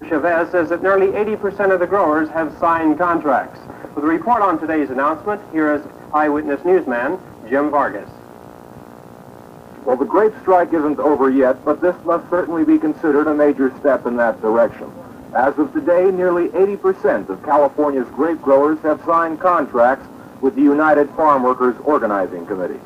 Chavez says that nearly 80% of the growers have signed contracts. With a report on today's announcement, here is Eyewitness newsman Jim Vargas. Well, the grape strike isn't over yet, but this must certainly be considered a major step in that direction. As of today, nearly 80% of California's grape growers have signed contracts with the United Farm Workers Organizing Committee.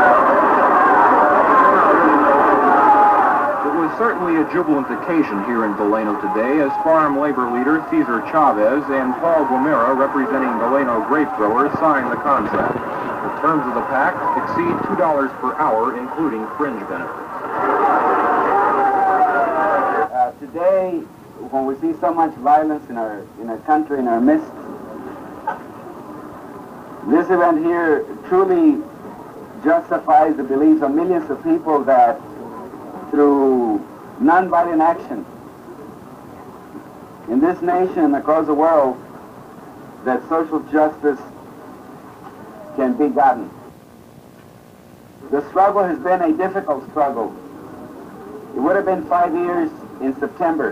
It was certainly a jubilant occasion here in Delano today as farm labor leader Cesar Chavez and Paul Guimera, representing Delano grape growers, signed the contract. The terms of the pact exceed $2 per hour, including fringe benefits. Today, when we see so much violence in our country, in our midst, this event here truly justifies the beliefs of millions of people that through nonviolent action in this nation and across the world, that social justice can be gotten. The struggle has been a difficult struggle. It would have been 5 years in September.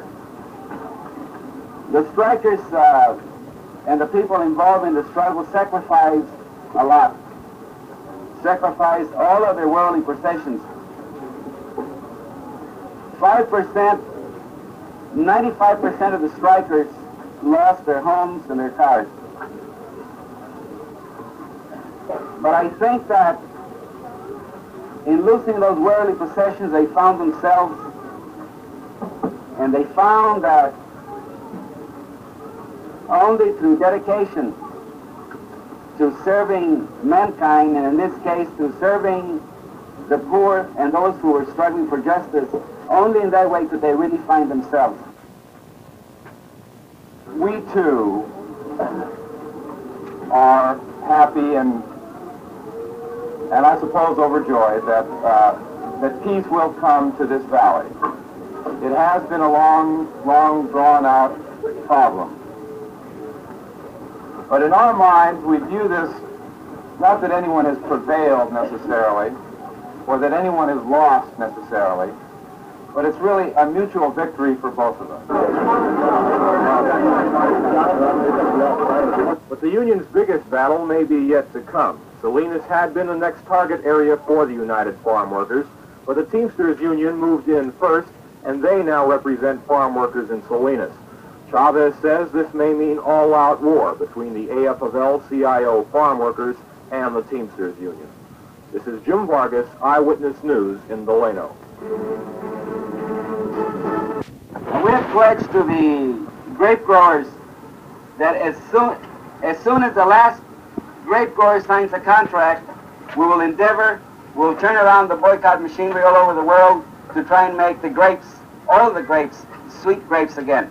The strikers and the people involved in the struggle sacrificed a lot. Sacrificed all of their worldly possessions. 5%, 95% of the strikers lost their homes and their cars. But I think that in losing those worldly possessions, they found themselves, and they found that only through dedication to serving mankind, and in this case to serving the poor and those who were struggling for justice, only in that way could they really find themselves. We too are happy and I suppose overjoyed that peace will come to this valley. It has been a long drawn-out problem. But in our minds, we view this, not that anyone has prevailed necessarily, or that anyone has lost necessarily, but it's really a mutual victory for both of us. But the union's biggest battle may be yet to come. Salinas had been the next target area for the United Farm Workers, but the Teamsters Union moved in first, and they now represent farm workers in Salinas. Chavez says this may mean all-out war between the AFL-CIO farm workers and the Teamsters Union. This is Jim Vargas, Eyewitness News in Delano. We've pledged to the grape growers that as soon as the last grape grower signs a contract, we will endeavor, we'll turn around the boycott machinery all over the world to try and make the grapes, all the grapes, sweet grapes again.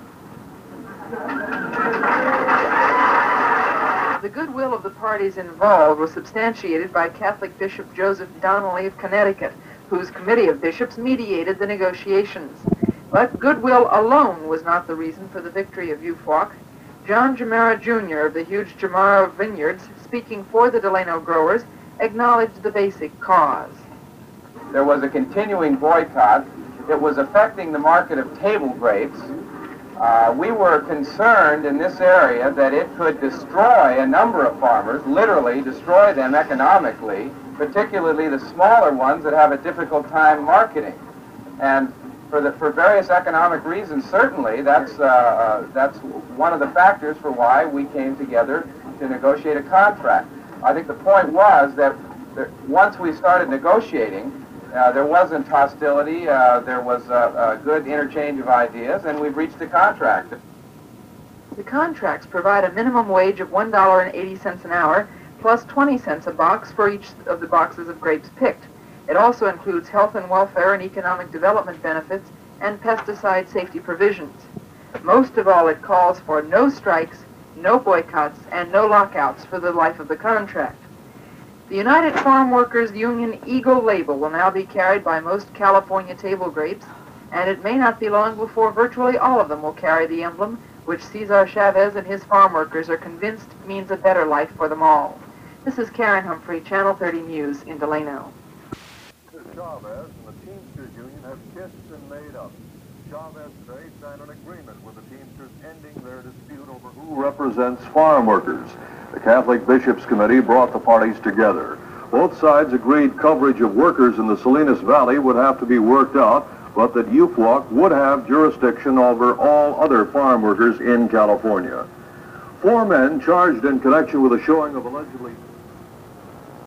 The goodwill of the parties involved was substantiated by Catholic Bishop Joseph Donnelly of Connecticut, whose committee of bishops mediated the negotiations. But goodwill alone was not the reason for the victory of UFWOC. John Guimera Jr. of the huge Guimera Vineyards, speaking for the Delano growers, acknowledged the basic cause. There was a continuing boycott. It was affecting the market of table grapes. We were concerned in this area that it could destroy a number of farmers, literally destroy them economically, particularly the smaller ones that have a difficult time marketing. And for various economic reasons, certainly, that's one of the factors for why we came together to negotiate a contract. I think the point was that once we started negotiating, there wasn't hostility, there was a good interchange of ideas, and we've reached a contract. The contracts provide a minimum wage of $1.80 an hour, plus 20 cents a box for each of the boxes of grapes picked. It also includes health and welfare and economic development benefits and pesticide safety provisions. Most of all, it calls for no strikes, no boycotts, and no lockouts for the life of the contract. The United Farm Workers Union Eagle label will now be carried by most California table grapes, and it may not be long before virtually all of them will carry the emblem, which Cesar Chavez and his farm workers are convinced means a better life for them all. This is Karen Humphrey, Channel 30 News in Delano. Chavez and the Teamsters Union have kissed and made up. Chavez today signed an agreement with the Teamsters represents farm workers. The Catholic Bishops' Committee brought the parties together. Both sides agreed coverage of workers in the Salinas Valley would have to be worked out, but that UFWOC would have jurisdiction over all other farm workers in California. 4 men charged in connection with a showing of allegedly